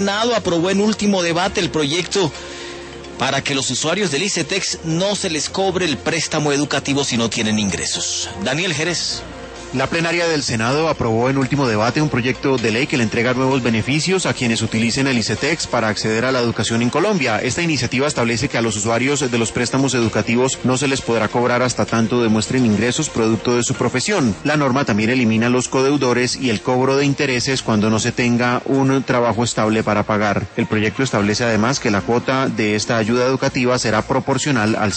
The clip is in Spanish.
El Senado aprobó en último debate el proyecto para que los usuarios del ICETEX no se les cobre el préstamo educativo si no tienen ingresos. Daniel Jerez. La plenaria del Senado aprobó en último debate un proyecto de ley que le entrega nuevos beneficios a quienes utilicen el ICETEX para acceder a la educación en Colombia. Esta iniciativa establece que a los usuarios de los préstamos educativos no se les podrá cobrar hasta tanto demuestren ingresos producto de su profesión. La norma también elimina los codeudores y el cobro de intereses cuando no se tenga un trabajo estable para pagar. El proyecto establece además que la cuota de esta ayuda educativa será proporcional al